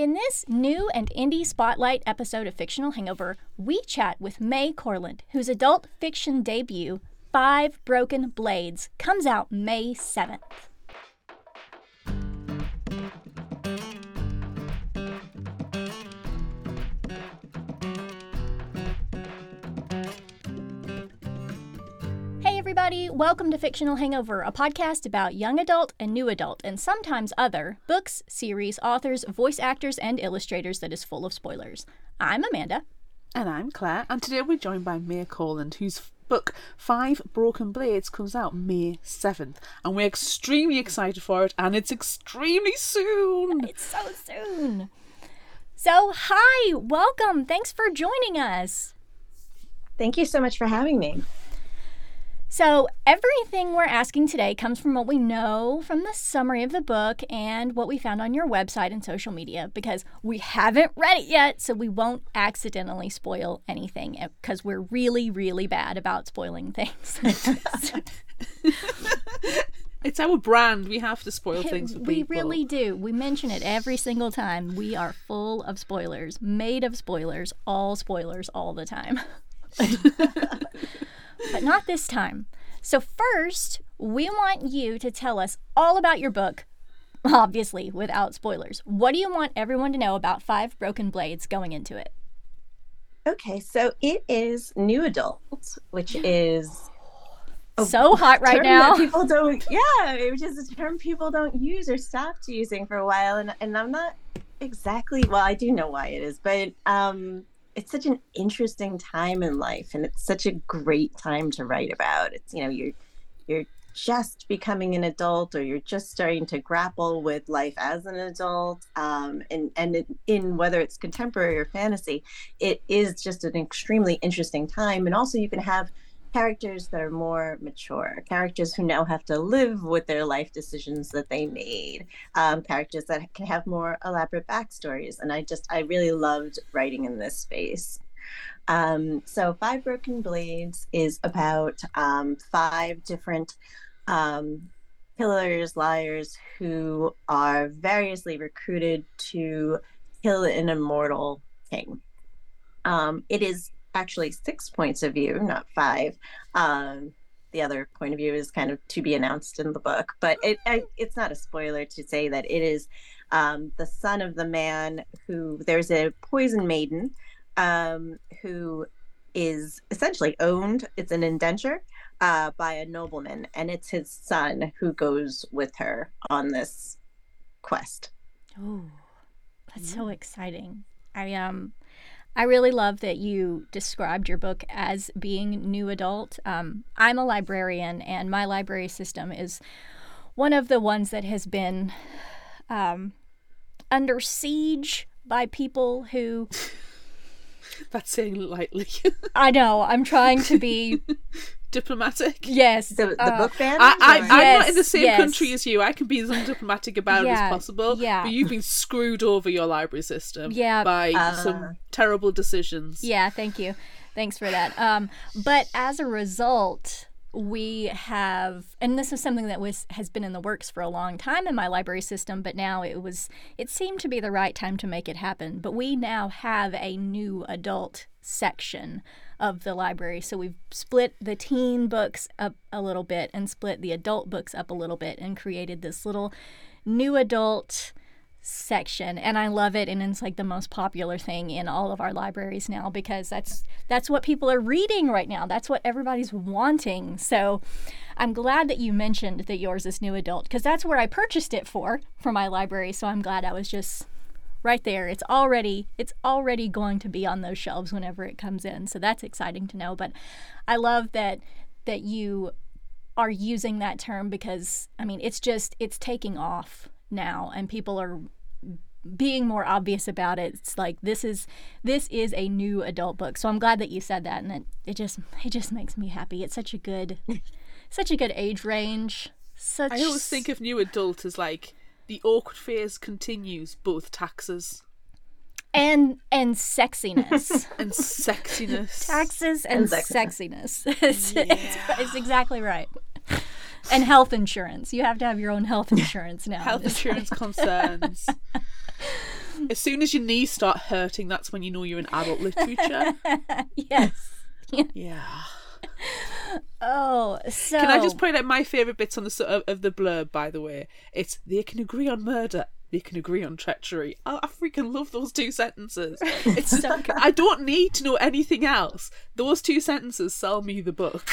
In this new and indie spotlight episode of Fictional Hangover, we chat with May Corland, whose adult fiction debut, Five Broken Blades, comes out May 7th. Hey everybody, welcome to Fictional Hangover, a podcast about young adult and new adult, and sometimes other, books, series, authors, voice actors, and illustrators that is full of spoilers. I'm Amanda. And I'm Claire, and today we're joined by May Corland, whose book Five Broken Blades comes out May 7th, and we're extremely excited for it, and it's extremely soon! It's so soon! So, hi! Welcome! Thanks for joining us! Thank you so much for having me. So everything we're asking today comes from what we know from the summary of the book and what we found on your website and social media, because we haven't read it yet, so we won't accidentally spoil anything, because we're really, really bad about spoiling things. It's our brand. We have to spoil things for people. We really do. We mention it every single time. We are full of spoilers, made of spoilers all the time. But not this time. So first, we want you to tell us all about your book, obviously without spoilers. What do you want everyone to know about Five Broken Blades going into it? Okay, so it is new adult, which is so hot right now. People don't, which is a term people don't use or stopped using for a while, and I'm not exactly, well, I do know why it is, but it's such an interesting time in life, and it's such a great time to write about. It's, you know, you're just becoming an adult, or you're just starting to grapple with life as an adult, and in whether it's contemporary or fantasy, it is just an extremely interesting time. And also you can have characters that are more mature, characters who now have to live with their life decisions that they made, characters that can have more elaborate backstories. And I really loved writing in this space. So Five Broken Blades is about five different killers, liars, who are variously recruited to kill an immortal king. It is actually 6 points of view, not 5. The other point of view is kind of to be announced in the book, but it's not a spoiler to say that it is the son of the man who, there's a poison maiden who is essentially owned, it's an indenture, by a nobleman, and it's his son who goes with her on this quest. Oh, that's so exciting. I really love that you described your book as being new adult. I'm a librarian, and my library system is one of the ones that has been under siege by people who... That's saying lightly. I know. I'm trying to be... diplomatic. Yes. The book ban? I'm not in the same country as you. I can be as undiplomatic about it as possible. Yeah. But you've been screwed over your library system by some terrible decisions. Yeah, thank you. Thanks for that. But as a result, we have, and this is something that has been in the works for a long time in my library system, but now it seemed to be the right time to make it happen. But we now have a new adult section of the library. So we've split the teen books up a little bit and split the adult books up a little bit and created this little new adult section. And I love it, and it's like the most popular thing in all of our libraries now, because that's what people are reading right now. That's what everybody's wanting. So I'm glad that you mentioned that yours is new adult, because that's where I purchased it for my library. So I'm glad I was just right there. It's already going to be on those shelves whenever it comes in. So that's exciting to know. But I love that you are using that term, because I mean, it's taking off now, and people are being more obvious about it. It's like this is a new adult book. So I'm glad that you said that, and it just makes me happy. It's such a good age range. I always think of new adult as like the awkward phase continues, both taxes and sexiness. And sexiness. Taxes and sexiness. It's exactly right. And health insurance. You have to have your own health insurance now. Health insurance concerns. As soon as your knees start hurting, that's when you know you're in adult literature. Yes. Yeah. Oh, so Can I just point out my favourite bits on of the blurb, by the way? It's, they can agree on murder, they can agree on treachery. I freaking love those 2 sentences. It's so good. I don't need to know anything else. Those 2 sentences sell me the book.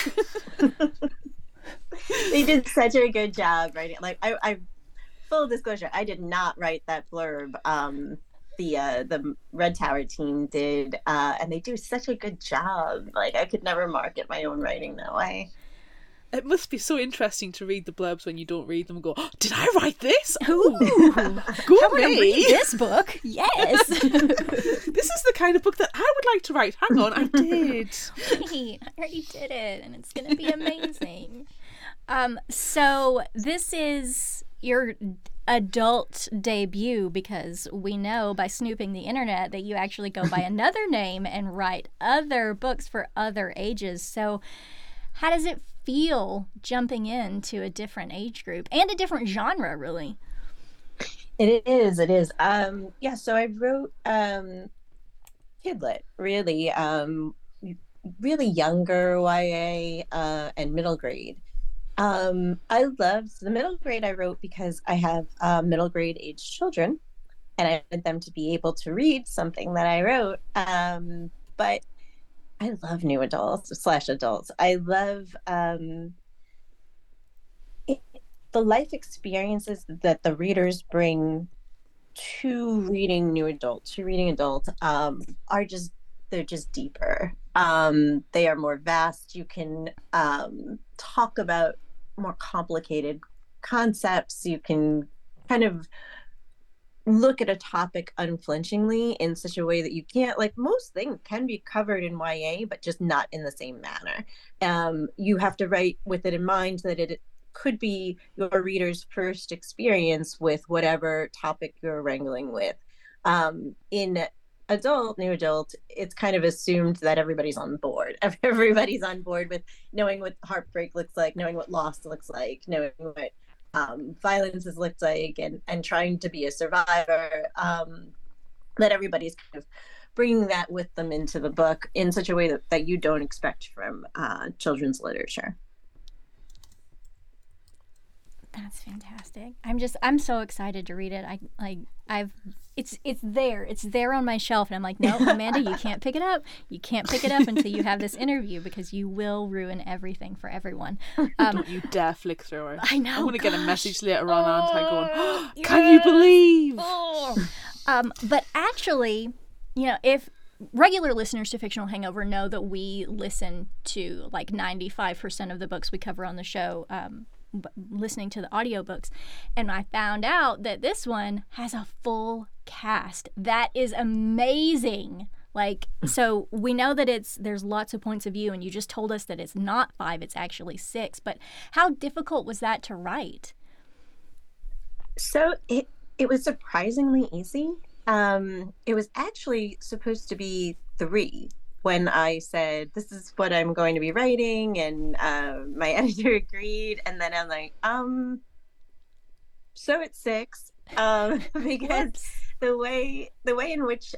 They did such a good job writing. Like, I full disclosure, I did not write that blurb. The Red Tower team did, and they do such a good job. Like, I could never market my own writing that way. It must be so interesting to read the blurbs when you don't read them and go, oh, did I write this? Ooh, Go I want to me! read this book. Yes. This is the kind of book that I would like to write. Hang on, I did. Wait, I already did it, and it's going to be amazing. So this is your adult debut, because we know by snooping the internet that you actually go by another name and write other books for other ages. So how does it feel jumping into a different age group and a different genre, really? It is. Yeah, so I wrote Kidlit, really, really younger YA and middle grade. I loved the middle grade I wrote because I have middle grade age children, and I wanted them to be able to read something that I wrote. But I love new adults / adults. I love the life experiences that the readers bring to reading new adult, to reading adult, are just, they're just deeper. They are more vast. You can talk about more complicated concepts. You can kind of look at a topic unflinchingly in such a way that you can't, like, most things can be covered in YA, but just not in the same manner. You have to write with it in mind that it could be your reader's first experience with whatever topic you're wrangling with. In new adult, it's kind of assumed that everybody's on board. Everybody's on board with knowing what heartbreak looks like, knowing what loss looks like, knowing what violence has looked like, and trying to be a survivor. That everybody's kind of bringing that with them into the book in such a way that you don't expect from children's literature. That's fantastic. I'm so excited to read it. It's there on my shelf, and I'm like, no, Amanda, you can't pick it up. You can't pick it up until you have this interview, because you will ruin everything for everyone. Don't you dare flick through it. I know. I'm going to get a message later on, aren't I, going, oh, yes. can you believe? Oh. But actually, if regular listeners to Fictional Hangover know that we listen to like 95% of the books we cover on the show, listening to the audiobooks, and I found out that this one has a full cast. That is amazing. Like, so we know that there's lots of points of view, and you just told us that it's not 5, it's actually 6. But how difficult was that to write? So it was surprisingly easy. It was actually supposed to be 3 when I said, this is what I'm going to be writing, and my editor agreed, and then I'm like, so it's 6, because the way in which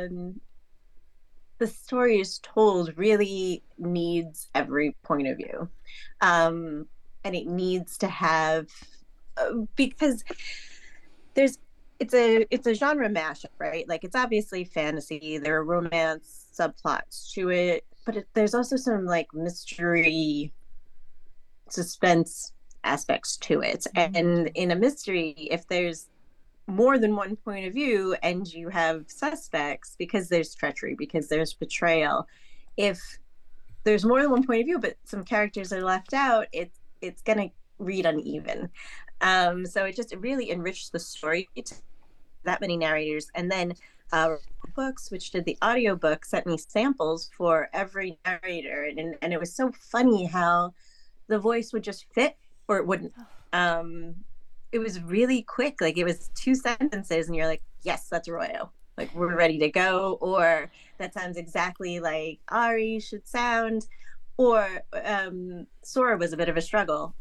the story is told really needs every point of view, and it needs to have, because it's a genre mashup, right? Like, it's obviously fantasy, there are romance subplots to it, but there's also some like mystery, suspense aspects to it. And in a mystery, if there's more than one point of view and you have suspects, because there's treachery, because there's betrayal, if there's more than one point of view but some characters are left out, it's gonna read uneven. So it really enriched the story to that many narrators. And then Books, which did the audiobook, sent me samples for every narrator, and it was so funny how the voice would just fit or it wouldn't. It was really quick. Like, it was 2 sentences and you're like, yes, that's Arroyo, like, we're ready to go, or that sounds exactly like Ari should sound. Or Sora was a bit of a struggle,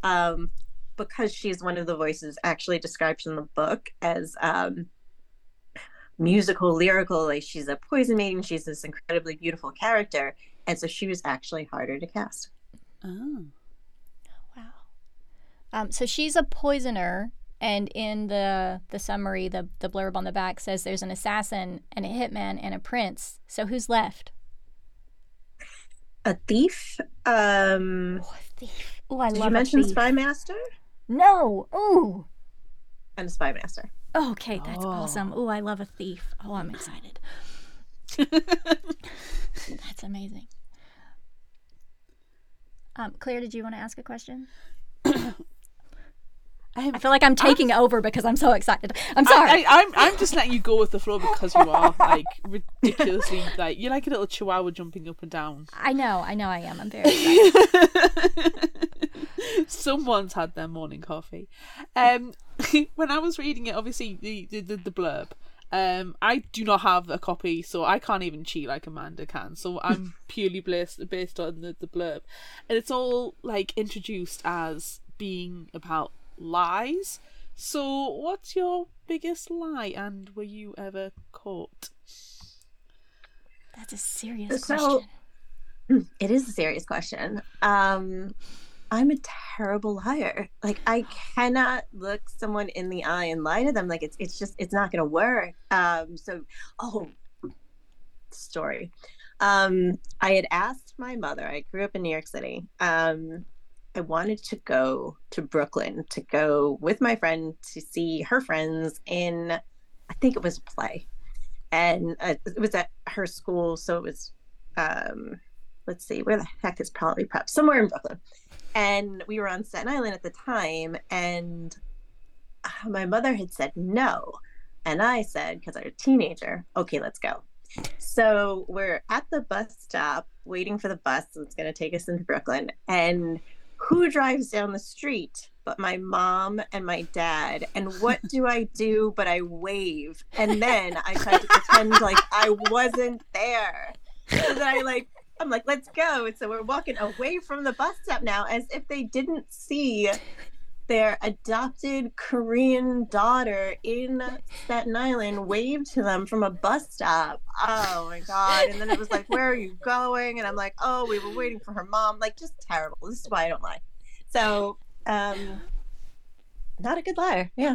because she's one of the voices actually described in the book as musical, lyrical, like she's a poison maiden, she's this incredibly beautiful character, and so she was actually harder to cast. Oh. Wow. So she's a poisoner, and in the summary, the blurb on the back says there's an assassin and a hitman and a prince. So who's left? A thief. Oh, a thief. Oh, I Did love you mention a thief. Spy Master? No. Ooh. And a Spy Master. Okay, that's awesome. Ooh, I love a thief. Oh, I'm excited. That's amazing. Claire, did you want to ask a question? I feel like I'm taking over because I'm so excited. I'm sorry. I'm just letting you go with the flow because you are like ridiculously like you're like a little chihuahua jumping up and down. I know I am. I'm very excited. Someone's had their morning coffee. When I was reading it, obviously the blurb. I do not have a copy, so I can't even cheat like Amanda can. So I'm purely based on the blurb, and it's all like introduced as being about lies. So what's your biggest lie, and were you ever caught? That's a serious question. It is a serious question. I'm a terrible liar. Like, I cannot look someone in the eye and lie to them. Like, it's not gonna work. Story. I had asked my mother, I grew up in New York City. I wanted to go to Brooklyn to go with my friend to see her friends in, I think it was a play. And it was at her school. So it was, let's see, where the heck is Probably Prep? Somewhere in Brooklyn. And we were on Staten Island at the time. And my mother had said no. And I said, because I was a teenager, okay, let's go. So we're at the bus stop waiting for the bus that's going to take us into Brooklyn. And who drives down the street but my mom and my dad? And what do I do but I wave, and then I try to pretend like I wasn't there. So then I'm like, let's go. And so we're walking away from the bus stop now, as if they didn't see their adopted Korean daughter in Staten Island wave to them from a bus stop. Oh my God. And then it was like, where are you going? And I'm like, oh, we were waiting for her mom. Like, just terrible. This is why I don't lie. So, not a good liar. Yeah.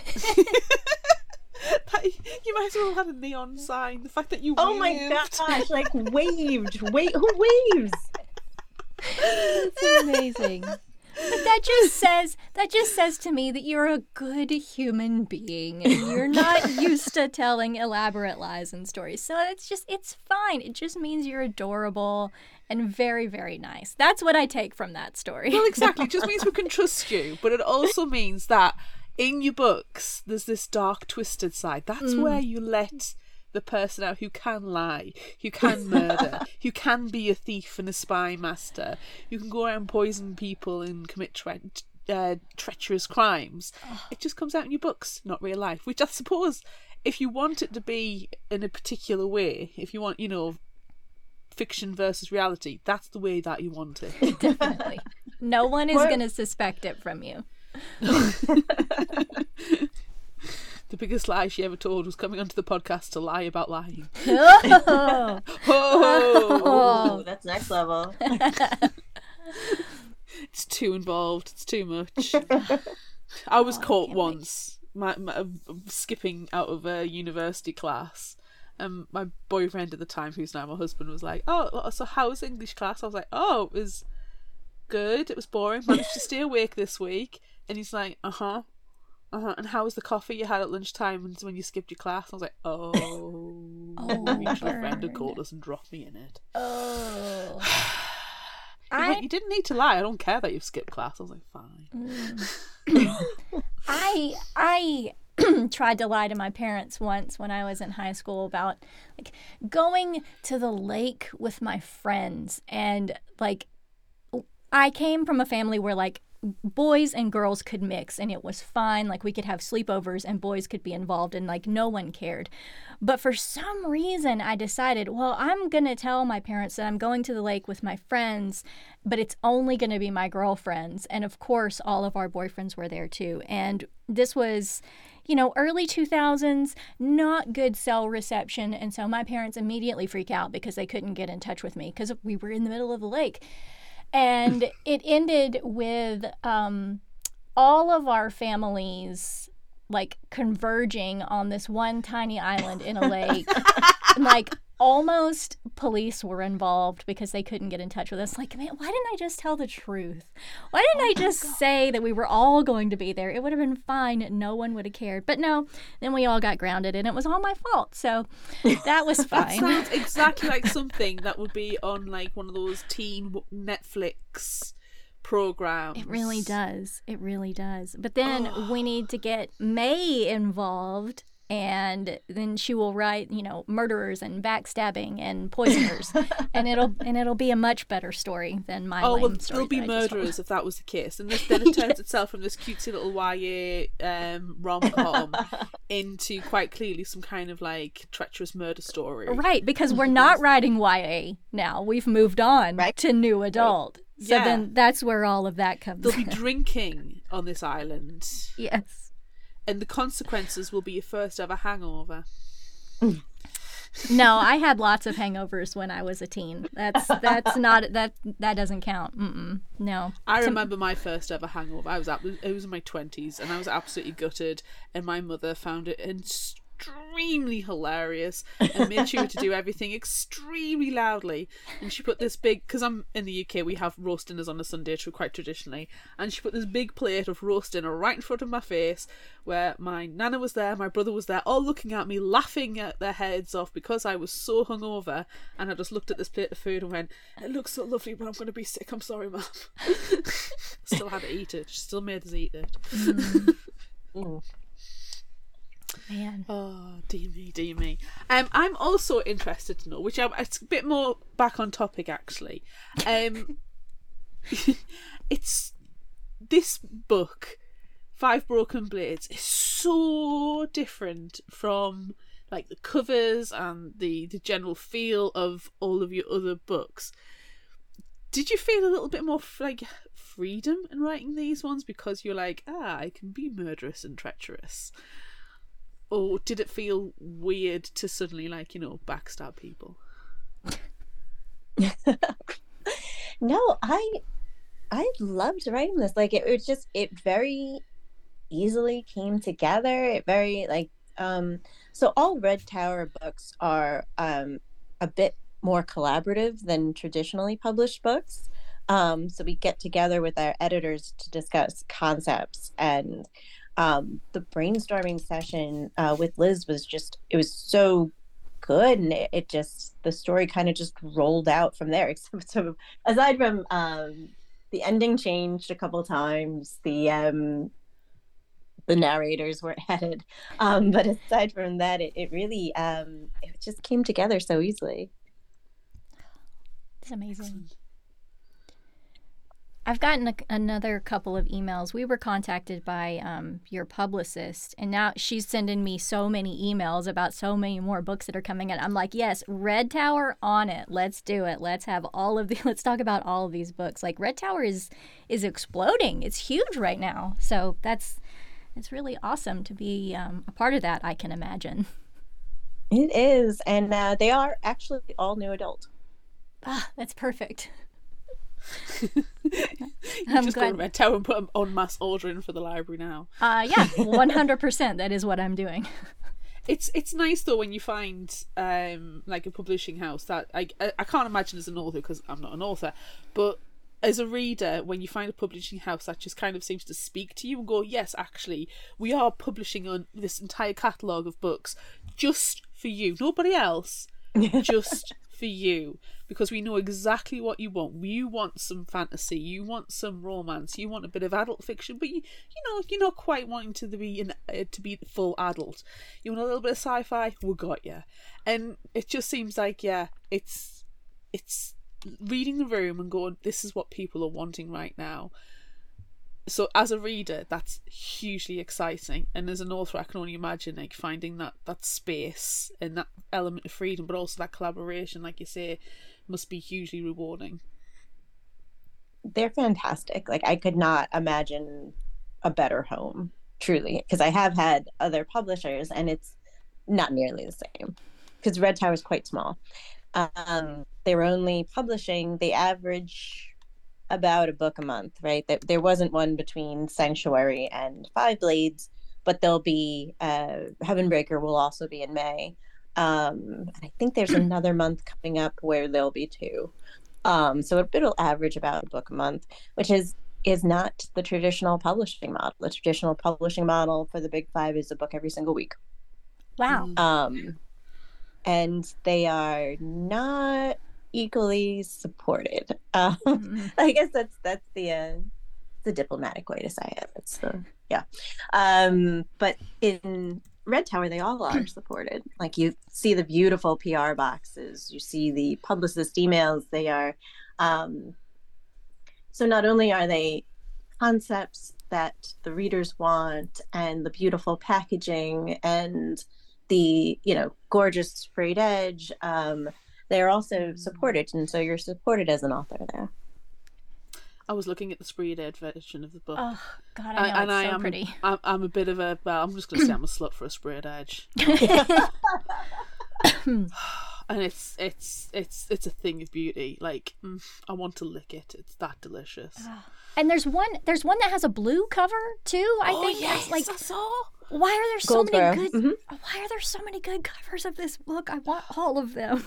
You might as well have had a neon sign. The fact that you Oh my waved. gosh, like waved. Wait, who waves? That's amazing. But that just says to me that you're a good human being and you're not used to telling elaborate lies and stories. So it's fine. It just means you're adorable and very, very nice. That's what I take from that story. Well, exactly. It just means we can trust you, but it also means that in your books there's this dark, twisted side. That's where you let the person out who can lie, who can murder, who can be a thief and a spy master, who can go around and poison people and commit treacherous crimes. It just comes out in your books, not real life. Which I suppose, if you want it to be in a particular way, if you want, fiction versus reality, that's the way that you want it. Definitely. No one is going to suspect it from you. The biggest lie she ever told was coming onto the podcast to lie about lying. Oh, Oh, that's next level. It's too involved. It's too much. I was caught once, skipping out of a university class. My boyfriend at the time, who's now my husband, was like, "Oh, so how was English class?" I was like, "Oh, it was good. It was boring. Managed to stay awake this week." And he's like, and how was the coffee you had at lunchtime and when you skipped your class? I was like, mutual friend had called us and dropped me in it. Oh. You didn't need to lie. I don't care that you've skipped class. I was like, fine. I tried to lie to my parents once when I was in high school about like going to the lake with my friends, and like I came from a family where like boys and girls could mix and it was fine. Like we could have sleepovers and boys could be involved and like no one cared. But for some reason I decided, well, I'm going to tell my parents that I'm going to the lake with my friends, but it's only going to be my girlfriends. And of course, all of our boyfriends were there too. And this was, early 2000s, not good cell reception. And so my parents immediately freak out because they couldn't get in touch with me because we were in the middle of the lake. And it ended with all of our families like converging on this one tiny island in a lake. Like almost police were involved because they couldn't get in touch with us. Like, man, why didn't I just tell the truth? Why didn't I just say that we were all going to be there? It would have been fine. No one would have cared. But no, then we all got grounded and it was all my fault. So that was fine. That sounds exactly like something that would be on like one of those teen Netflix programs. It really does. It really does. But then we need to get May involved. And then she will write, murderers and backstabbing and poisoners, and it'll be a much better story than my lame story. There'll be murderers if that was the case, and then it turns itself from this cutesy little YA rom-com into quite clearly some kind of like treacherous murder story. Right, because we're not writing YA now. We've moved on to new adult. Right. So then that's where all of that comes. They'll be drinking on this island. Yes. And the consequences will be your first ever hangover. No, I had lots of hangovers when I was a teen. That's not that doesn't count. No. I remember my first ever hangover. It was in my 20s, and I was absolutely gutted. And my mother found it extremely hilarious and made sure to do everything extremely loudly. And she put this big, because I'm in the UK, we have roast dinners on a Sunday quite traditionally, and she put this big plate of roast dinner right in front of my face, where my nana was there, my brother was there, all looking at me, laughing at their heads off because I was so hungover. And I just looked at this plate of food and went, "It looks so lovely, but I'm going to be sick. I'm sorry, Mum." Still had to eat it. She still made us eat it. Man. Oh, dear me. I'm also interested to know, it's a bit more back on topic actually. It's this book, Five Broken Blades, is so different from like the covers and the general feel of all of your other books. Did you feel a little bit more like freedom in writing these ones because you're like, I can be murderous and treacherous? Or did it feel weird to suddenly, backstab people? No, I loved writing this. Like it very easily came together. It very so all Red Tower books are a bit more collaborative than traditionally published books. So we get together with our editors to discuss concepts, and the brainstorming session with Liz was so good, and it just, the story kind of just rolled out from there. So aside from the ending changed a couple times, the narrators weren't added, but aside from that, it really it just came together so easily. It's amazing. I've gotten another couple of emails. We were contacted by your publicist, and now she's sending me so many emails about so many more books that are coming in. I'm like, yes, Red Tower, on it. Let's do it. Let's have let's talk about all of these books. Like, Red Tower is exploding. It's huge right now. So it's really awesome to be a part of that, I can imagine. It is, and they are actually all new adult. Ah, that's perfect. You just go to Red Tower and put an en masse order in for the library now. Yeah, 100%. That is what I'm doing. It's nice though when you find like a publishing house that I can't imagine as an author, because I'm not an author, but as a reader, when you find a publishing house that just kind of seems to speak to you and go, yes, actually, we are publishing on this entire catalogue of books just for you, nobody else, just for you, because we know exactly what you want. You want some fantasy, you want some romance, you want a bit of adult fiction, but you're not quite wanting to be full adult. You want a little bit of sci-fi, we got you. And it just seems like, it's reading the room and going, this is what people are wanting right now. So as a reader, that's hugely exciting, and as an author, I can only imagine like finding that space and that element of freedom, but also that collaboration, like you say, must be hugely rewarding. They're fantastic. Like, I could not imagine a better home. truly, because I have had other publishers and it's not nearly the same because Red Tower is quite small. They were only publishing the average about a book a month, right? There wasn't one between Sanctuary and Five Blades, but there'll be Heavenbreaker will also be in May. And I think there's another month coming up where there'll be two. So it'll average about a book a month, which is not the traditional publishing model. The traditional publishing model for the Big Five is a book every single week. Wow. And they are not equally supported. I guess that's the diplomatic way to say it. It's yeah. But in Red Tower, they all are supported. Like, you see the beautiful PR boxes, you see the publicist emails. They are so not only are they concepts that the readers want and the beautiful packaging and the gorgeous sprayed edge, they're also supported, and so you're supported as an author there. I was looking at the sprayed edge version of the book. Oh God, I know, it's so pretty. I'm a bit of a, well, I'm just going to say I'm a slut for a sprayed edge. And it's a thing of beauty. Like, I want to lick it. It's that delicious. And there's one that has a blue cover too. I think. Yes, like, I saw. Why are there so Goldsboro. many good? Why are there so many good covers of this book? I want all of them.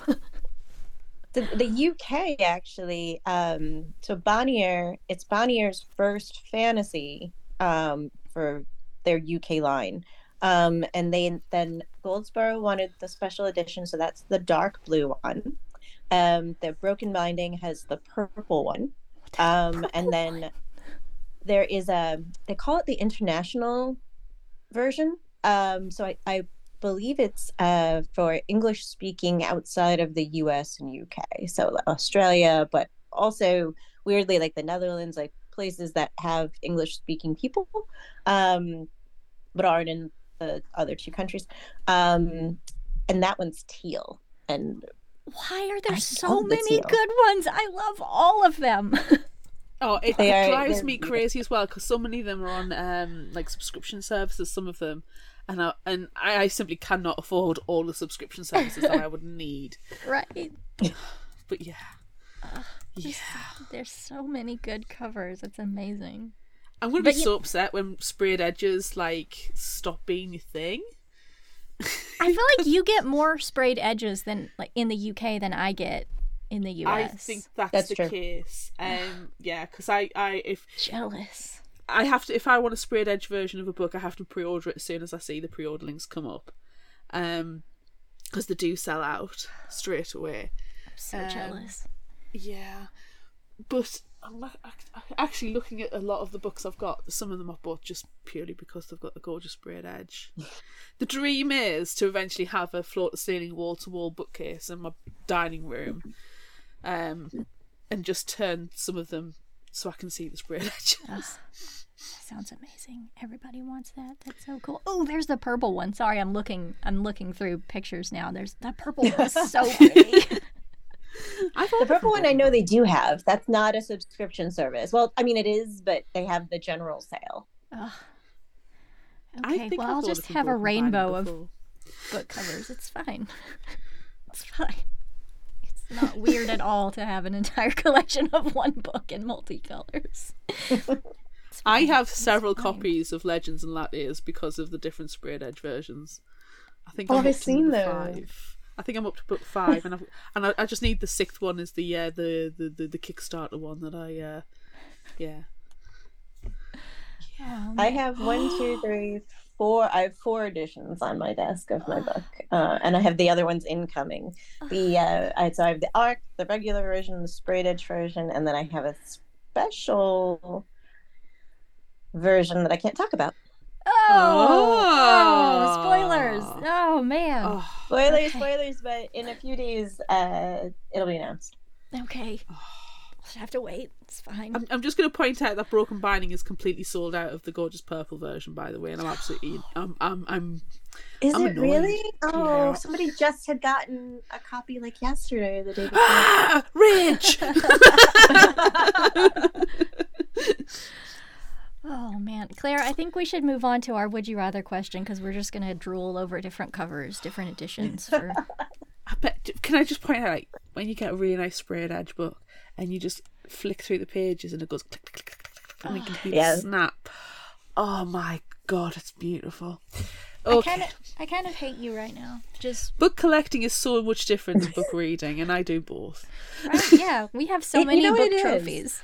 The UK actually, so Bonnier, it's Bonnier's first fantasy for their UK line. And then Goldsboro wanted the special edition, so that's the dark blue one. The Broken Binding has the purple one. And then there is they call it the international version. So I believe it's for English speaking outside of the US and UK, so Australia, but also weirdly like the Netherlands, like places that have English speaking people, but aren't in the other two countries. And that one's teal. And why are there so many good ones? I love all of them. Oh, it drives me crazy as well, because so many of them are on like subscription services, some of them, and I simply cannot afford all the subscription services that I would need. Right. But yeah. There's so many good covers. It's amazing. I'm going to be so upset when sprayed edges like stop being a thing. I feel like you get more sprayed edges than like in the UK than I get in the US. I think that's the true. case. Yeah, because if jealous. I have to, if I want a sprayed edge version of a book, I have to pre-order it as soon as I see the pre-order links come up, because they do sell out straight away. I'm so jealous. Yeah, but I'm actually looking at a lot of the books I've got. Some of them I've bought just purely because they've got the gorgeous sprayed edge. The dream is to eventually have a floor-to-ceiling, wall-to-wall bookcase in my dining room, and just turn some of them so I can see the sprayed edges. That sounds amazing. Everybody wants that. That's so cool. Oh, there's the purple one. Sorry, I'm looking through pictures now. There's that purple one is so pretty. The purple one I know they do have. That's not a subscription service. Well, I mean it is, but they have the general sale. Okay, well I'll just have a rainbow of book covers. It's fine. It's fine. It's not weird at all to have an entire collection of one book in multicolors. I have several copies of Legends and Latias because of the different sprayed edge versions. I think I've seen those. 5. I think I'm up to book 5, and I just need the 6th one is the Kickstarter one that I I have 1, 2, 3, 4. I have 4 editions on my desk of my book, and I have the other ones incoming. So I have the ARC, the regular version, the sprayed edge version, and then I have a special version that I can't talk about. Spoilers! Oh man! Spoilers! But in a few days, it'll be announced. Okay. I'll have to wait. It's fine. I'm just going to point out that Broken Binding is completely sold out of the gorgeous purple version, by the way, and I'm absolutely I'm Is I'm it annoyed. really? Oh, Yeah. somebody just had gotten a copy like yesterday or the day before. Rich. Oh man, Claire, I think we should move on to our would you rather question because we're just gonna drool over different covers, different editions for. I bet. Can I just point out, like, when you get a really nice sprayed edge book and you just flick through the pages and it goes click, click, click, click, click, and you can hear the snap. Oh my god, it's beautiful. Okay. I kind of hate you right now. Just book collecting is so much different to book reading, and I do both. right? Yeah, we have so many book trophies.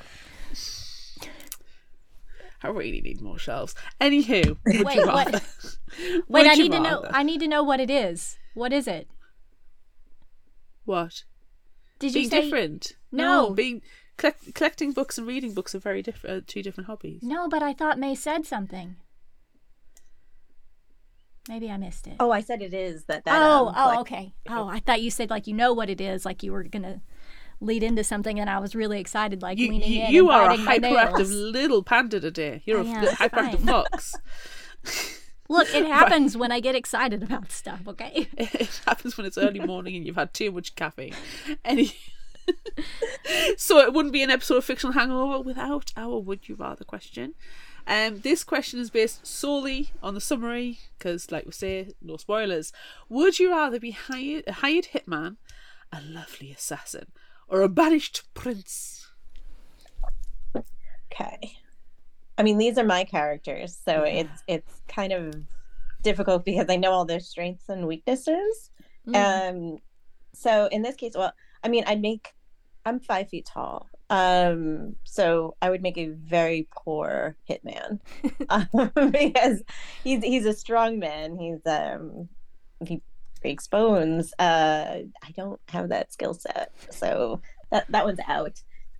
I really need more shelves. Anywho, wait, what? Wait, I need to know. I need to know what it is. What is it? What? Did you being say different? No, being collecting books and reading books are very different. Two different hobbies. No, but I thought May said something. Maybe I missed it. Oh, I said it is that. Okay. Oh, I thought you said like you know what it is, like you were gonna lead into something, and I was really excited, like leaning in. You and are a biting my hyperactive nails. little panda today. You're a hyperactive fox. Look, it happens when I get excited about stuff. Okay. It happens when it's early morning and you've had too much caffeine. So it wouldn't be an episode of Fictional Hangover without our would you rather question. This question is based solely on the summary because, like we say, no spoilers. Would you rather be a hired hitman, a lovely assassin, or a banished prince? Okay. I mean, these are my characters, so it's kind of difficult because I know all their strengths and weaknesses. So in this case, well, I mean, I'm 5 feet tall. So I would make a very poor hitman because he's a strong man. He breaks bones. I don't have that skill set, so that one's out.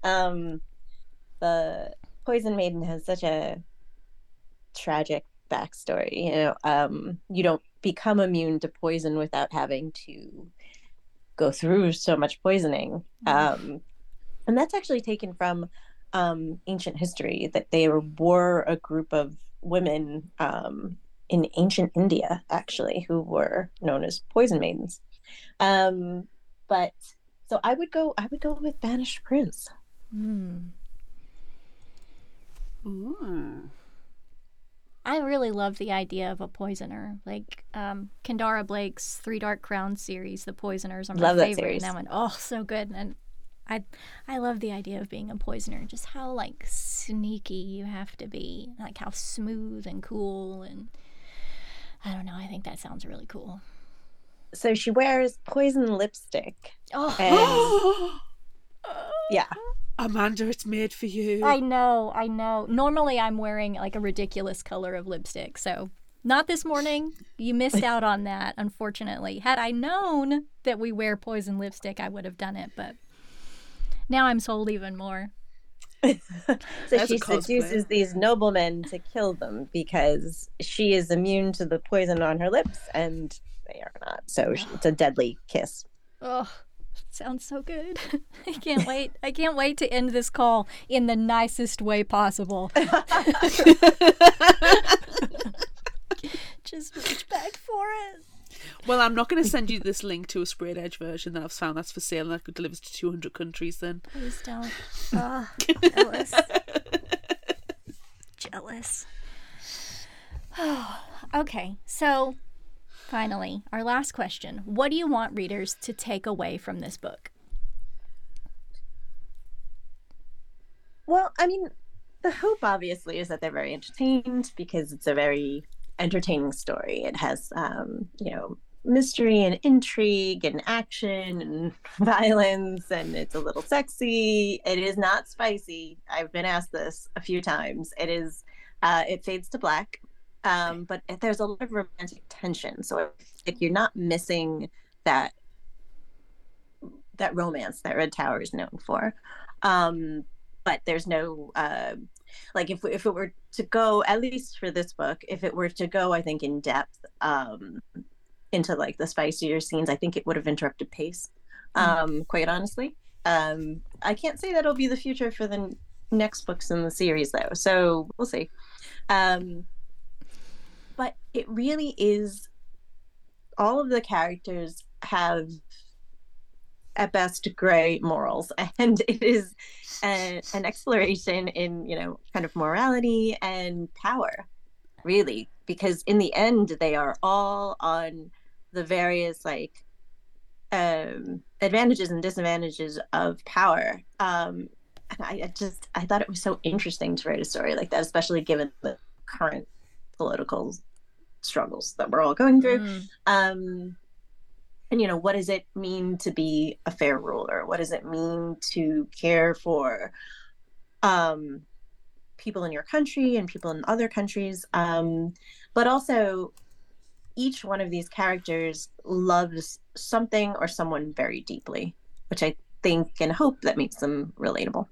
The Poison Maiden has such a tragic backstory. You don't become immune to poison without having to go through so much poisoning. And that's actually taken from ancient history, that they were a group of women in ancient India, actually, who were known as Poison Maidens. But so I would go with Banished Prince. I really love the idea of a poisoner. Like Kendara Blake's Three Dark Crowns series, The Poisoners are my favorite. And that one, oh, so good. And I love the idea of being a poisoner. Just how like sneaky you have to be, like how smooth and cool, and I don't know. I think that sounds really cool. So she wears poison lipstick. Oh, yeah. Amanda, it's made for you. I know. Normally I'm wearing like a ridiculous color of lipstick, so not this morning. You missed out on that, unfortunately. Had I known that we wear poison lipstick, I would have done it, but now I'm sold even more. So she seduces these noblemen to kill them because she is immune to the poison on her lips and they are not. So it's a deadly kiss. Oh, sounds so good. I can't wait. I can't wait to end this call in the nicest way possible. Just reach back for it. Well, I'm not going to send you this link to a sprayed edge version that I've found that's for sale and that delivers to 200 countries then. Please don't. Oh, jealous. Jealous. Okay, so finally, our last question. What do you want readers to take away from this book? Well, I mean, the hope obviously is that they're very entertained because it's a very entertaining story. It has, mystery and intrigue and action and violence, and it's a little sexy. It is not spicy. I've been asked this a few times. It is, it fades to black, but there's a lot of romantic tension. So if you're not missing that romance that Red Tower is known for, but there's no like if it were to go, at least for this book, if it were to go, I think, in depth into like the spicier scenes, I think it would have interrupted pace, quite honestly. I can't say that'll be the future for the next books in the series though, so we'll see. But it really is, all of the characters have at best gray morals, and it is an exploration in, you know, kind of morality and power, really, because in the end they are all on the various like advantages and disadvantages of power. And I thought it was so interesting to write a story like that, especially given the current political struggles that we're all going through. And, you know, what does it mean to be a fair ruler? What does it mean to care for people in your country and people in other countries? But also, each one of these characters loves something or someone very deeply, which I think and hope that makes them relatable.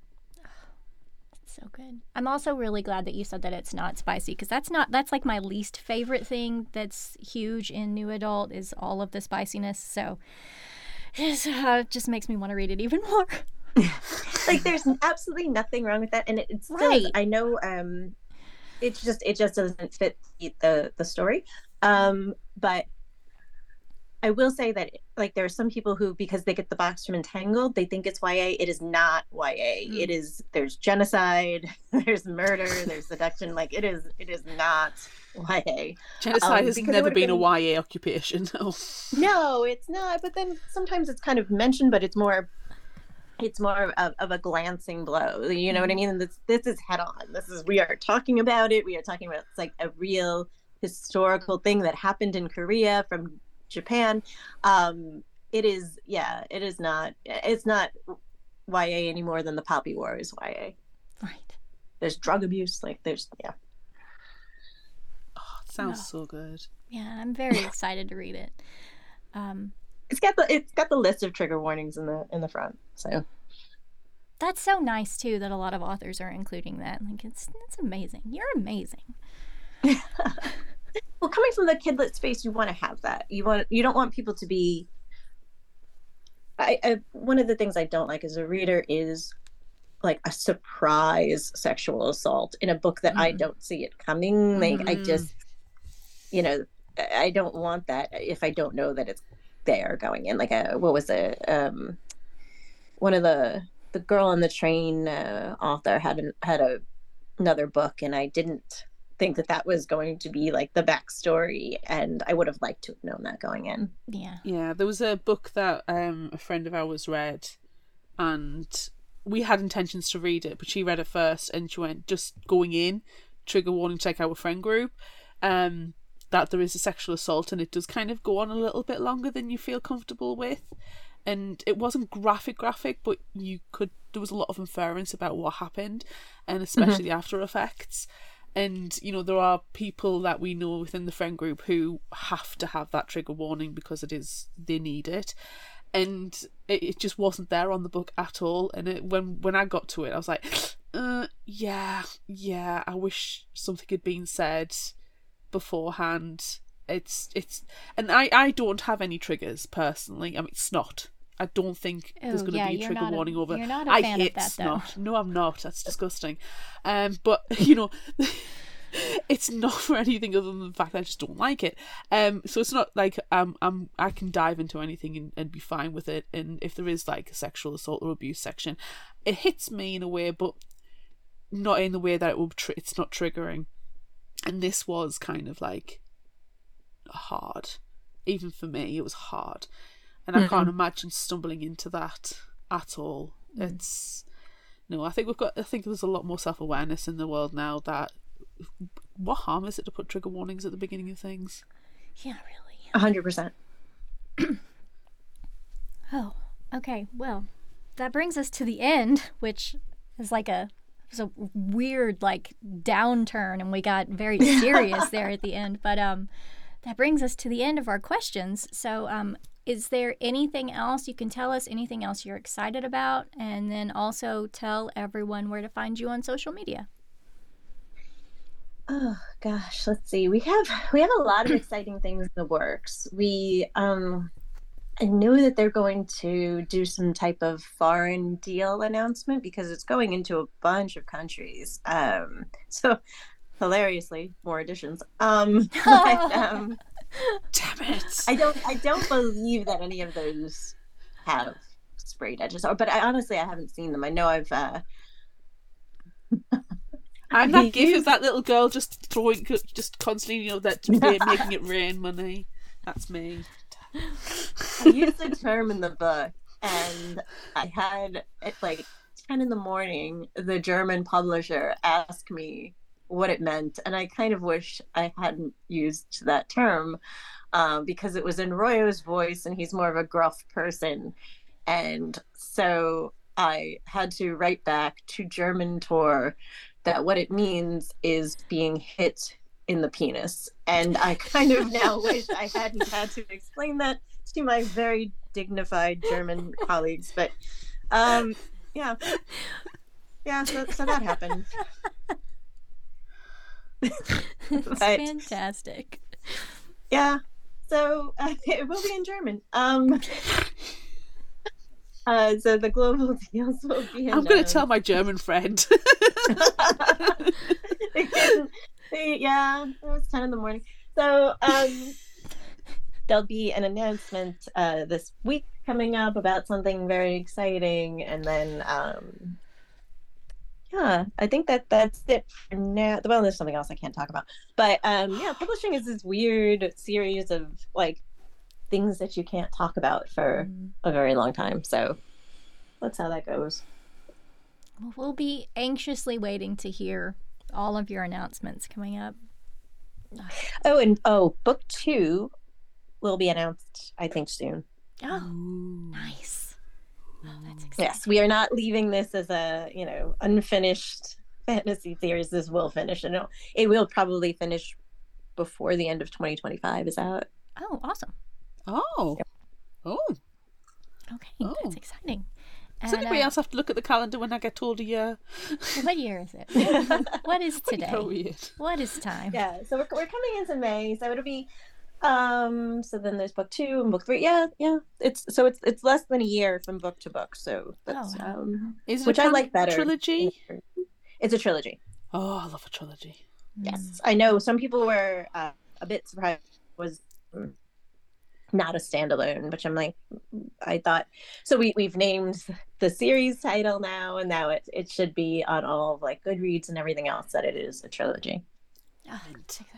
So good. I'm also really glad that you said that it's not spicy, because that's like my least favorite thing that's huge in new adult is all of the spiciness. So it just makes me want to read it even more. Like there's absolutely nothing wrong with that, and it still right. is. I know it just doesn't fit the story. But I will say that, like, there are some people who, because they get the box from Entangled, they think it's YA. It is not YA. It is, there's genocide, there's murder, there's seduction. Like, it is not YA. Genocide has never been a YA occupation. No, it's not. But then sometimes it's kind of mentioned, but it's more of a glancing blow. You know what I mean? And this is head on. We are talking about it. We are talking about, it's like a real historical thing that happened in Korea from Japan. It's not YA any more than the Poppy War is YA. Right. There's drug abuse, like it sounds so good. Yeah, I'm very excited to read it. It's got the list of trigger warnings in the front, so that's so nice too that a lot of authors are including that. Like it's amazing. You're amazing. Well, coming from the kidlit space, you want to have that. You don't want people to be. One of the things I don't like as a reader is like a surprise sexual assault in a book that I don't see it coming. Like I just, you know, I don't want that if I don't know that it's there going in. Like what was it? One of the Girl on the Train author had another book, and I didn't think that was going to be like the backstory, and I would have liked to have known that going in. Yeah, there was a book that a friend of ours read, and we had intentions to read it, but she read it first, and she went, just going in, trigger warning, check our friend group, that there is a sexual assault, and it does kind of go on a little bit longer than you feel comfortable with. And it wasn't graphic, but there was a lot of inference about what happened, and especially the after effects. And, you know, there are people that we know within the friend group who have to have that trigger warning because they need it. And it just wasn't there on the book at all. And when I got to it, I was like, yeah, I wish something had been said beforehand. And I don't have any triggers personally. I mean, snot. I don't think there's going to be a trigger warning over. You're not a fan of that, snot. No, I'm not. That's disgusting. But you know, it's not for anything other than the fact that I just don't like it. So it's not like I can dive into anything and be fine with it. And if there is like a sexual assault or abuse section, it hits me in a way, but not in the way that it's not triggering. And this was kind of like hard. Even for me, it was hard. And I can't imagine stumbling into that at all. It's no. I think there's a lot more self-awareness in the world now. That what harm is it to put trigger warnings at the beginning of things? Yeah, really. 100%. Oh, okay. Well, that brings us to the end, which is like a weird like downturn, and we got very serious there at the end. But that brings us to the end of our questions. So is there anything else you can tell us, anything else you're excited about? And then also tell everyone where to find you on social media. Oh gosh, let's see. We have a lot of exciting things in the works. We I know that they're going to do some type of foreign deal announcement because it's going into a bunch of countries. So hilariously, more editions. Damn it! I don't believe that any of those have sprayed edges. But I honestly I haven't seen them. I know I've I'm that gif of that little girl just constantly, that making it rain money. That's me. I used the term in the book, and I had at like 10 in the morning, the German publisher ask me what it meant, and I kind of wish I hadn't used that term because it was in Royo's voice, and he's more of a gruff person, and so I had to write back to German Tor that what it means is being hit in the penis. And I kind of now wish I hadn't had to explain that to my very dignified German colleagues. But yeah, so that happened. It's fantastic. Yeah, so it will be in German. So the global deals will be I'm going to tell my German friend. Yeah, it was 10 in the morning. So there'll be an announcement this week coming up about something very exciting, and then yeah, I think that's it for now. Well, there's something else I can't talk about, but yeah, publishing is this weird series of like things that you can't talk about for a very long time. So that's how that goes. Well, we'll be anxiously waiting to hear all of your announcements coming up. Book 2 will be announced, I think, soon. Oh, nice. Oh, that's exciting. Yes, we are not leaving this as a, unfinished fantasy series. This will finish, and it will probably finish before the end of 2025 is out. Oh, awesome. Oh. Okay, that's exciting. Does anybody else have to look at the calendar when I get told a year? What year is it? What is today? Weird. What is time? Yeah, so we're coming into May, so it'll be so then there's book 2 and book 3. Yeah. It's less than a year from book to book, so that's is it which I like better. Trilogy? It's a trilogy. Oh, I love a trilogy. Yes, I know some people were a bit surprised it was not a standalone, which I'm like, I thought so. We've named the series title now, and now it should be on all of like Goodreads and everything else that it is a trilogy. Oh, that's exciting.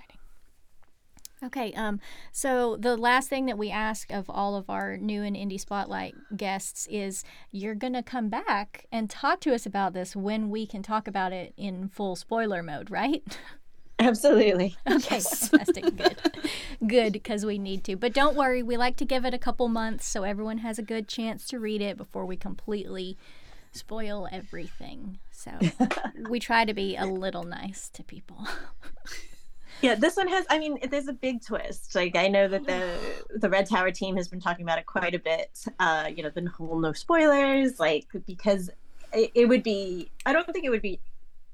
Okay, so the last thing that we ask of all of our new and Indie Spotlight guests is you're going to come back and talk to us about this when we can talk about it in full spoiler mode, right? Absolutely. Okay, fantastic. Good, because we need to. But don't worry, we like to give it a couple months so everyone has a good chance to read it before we completely spoil everything. So we try to be a little nice to people. Yeah, this one has, there's a big twist. Like, I know that the Red Tower team has been talking about it quite a bit. The whole no spoilers, like, because it would be, I don't think it would be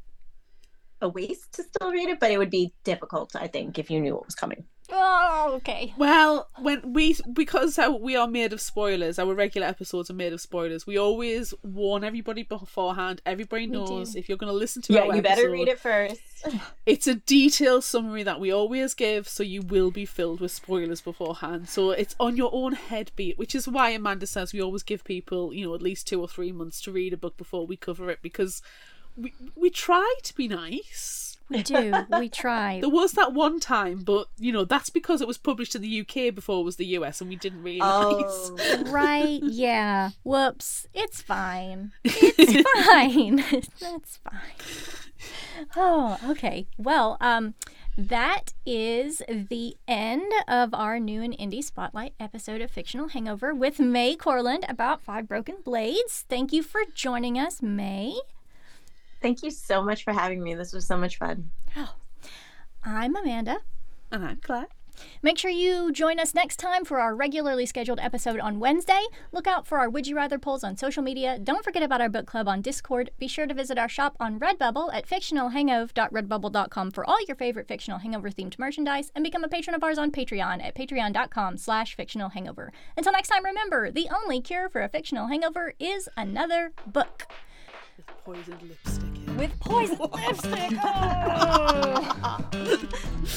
a waste to still read it, but it would be difficult, I think, if you knew what was coming. Oh, okay. Well, because we are made of spoilers, our regular episodes are made of spoilers, we always warn everybody beforehand. Everybody knows if you're going to listen to our episode, better read it first. It's a detailed summary that we always give, so you will be filled with spoilers beforehand. So it's on your own headbeat, which is why Amanda says we always give people, at least 2 or 3 months to read a book before we cover it, because we try to be nice. We do. We try. There was that one time, but, that's because it was published in the UK before it was the US, and we didn't realise. Oh, right, yeah. Whoops. It's fine. It's fine. That's fine. Oh, okay. Well, that is the end of our new and indie spotlight episode of Fictional Hangover with May Corland about 5 Broken Blades. Thank you for joining us, May. Thank you so much for having me. This was so much fun. Oh, I'm Amanda. And I'm Claire. Make sure you join us next time for our regularly scheduled episode on Wednesday. Look out for our Would You Rather polls on social media. Don't forget about our book club on Discord. Be sure to visit our shop on Redbubble at fictionalhangover.redbubble.com for all your favorite Fictional Hangover-themed merchandise, and become a patron of ours on Patreon at patreon.com/fictionalhangover. Until next time, remember, the only cure for a fictional hangover is another book. With poisoned lipstick. With poisoned lipstick!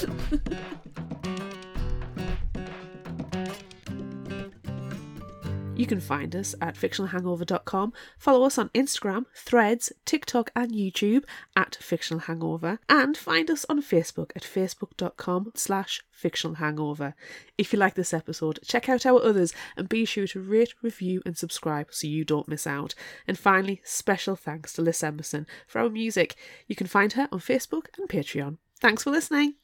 Oh! You can find us at fictionalhangover.com. Follow us on Instagram, Threads, TikTok and YouTube at Fictional Hangover, and find us on Facebook at facebook.com/Fictional Hangover. If you like this episode, check out our others and be sure to rate, review and subscribe so you don't miss out. And finally, special thanks to Liz Emerson for our music. You can find her on Facebook and Patreon. Thanks for listening.